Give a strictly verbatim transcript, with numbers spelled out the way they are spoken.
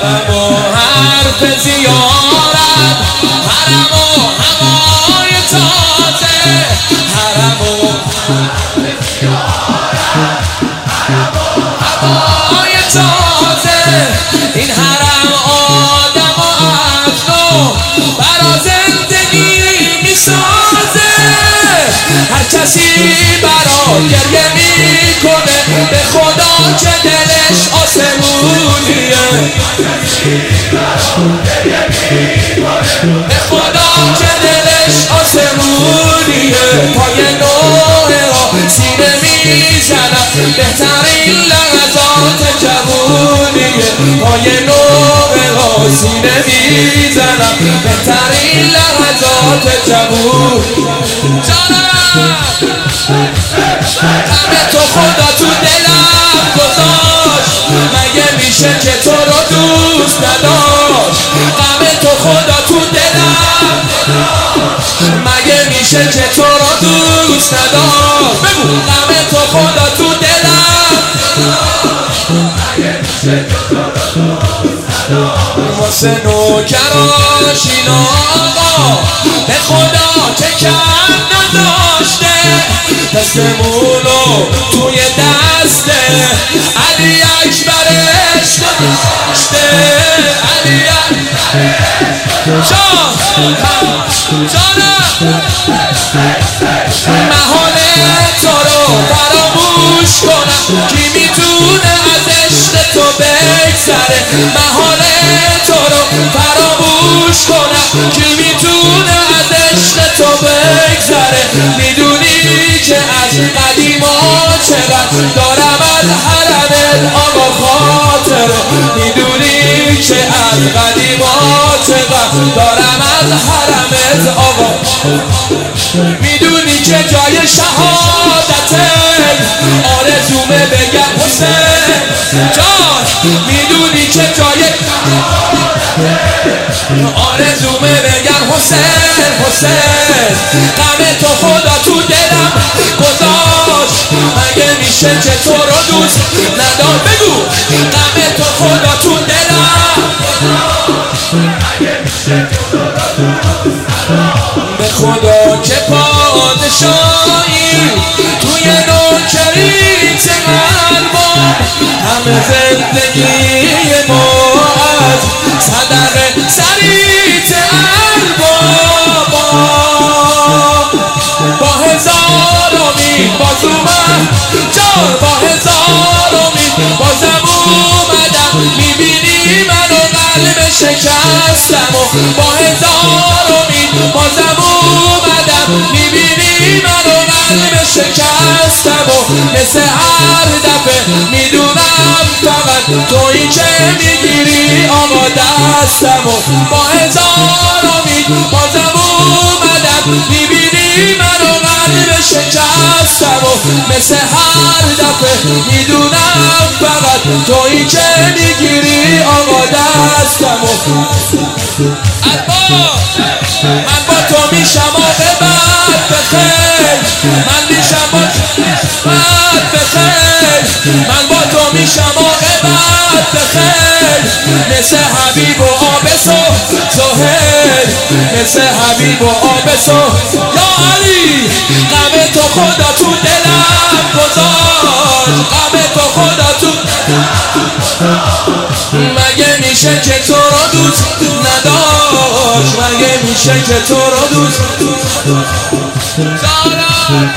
غم و حرف زیارت، حرم و هوای تازه، حرم و هوای تازه. این حرم آدم و عقل و برا زندگی میسازه. هر کسی برا گریه میکنه به خدا که دلش آسمونیه، به خدا که دلش آسمونیه. پای نوه ها سینه میزنم بهترین لحظات جوونیه. پای نوه ها سینه میزنم بهترین لحظات جوون. جانم غم تو خدا تو دلم گذاشت، مگه میشه که تو رو دوست نداشت. غم تو خدا تو دلم، مگه میشه که تو رو دوست نداشت. بگو غم تو خدا تو دلم، واسه نوکراش این آقا به خدا که کم نداشته. دستمونو توی دست علی اکبرش گذاشته. علی جان جانم محال تو رو فراموش کنم، کی میتونه از عشق تو بگذره. محال تو رو فراموش کنم، کی میتونه از عشق تو بگذره. میدونی که از قدیما چقدر دارم از حرمت آقا خاطره. میدونی که از قدیما چقدر دارم از حرمت آقا. میدونی که جای شهادته آرزومه بگم حسین جان. میدونی که جای آرزومه بگم حسین حسین. غم تو خدا تو دلم گذاشت، مگه میشه که تو رو دوست نداشت. بگو غم تو خدا تو دلم، به خدا که پادشاهی توی نوکریت قلبم. همه زندگی ما از صدق سریت قلبم. با هزار امید باز اومد جان، با هزار امید بازم اومدم. میبینی منو قلب شکستم و با هزار امید بازم اومدم. میبینی منو قلب شکستم و مثل هر دفعه میدونم فقط تویی که میگیری آقا دستم و با هزار امید بازم اومدم. میبینی منو قلب شکستم و مثل هر دفعه میدونم فقط تویی که میگیری آقا دستم و من با تو میشم عاقبت بخیر. من میشم عاقبت بخیر. من با تو میشم عاقبت بخیر. مثل حبیب و آب سهیل، مثل حبیب و آب سهیل. یا علی غم تو خدا تو دلم گذاشت، غم تو خدا تو. مگه میشه که تو رو دوست نداشت، مگه میشه که تو رو دوست دارم.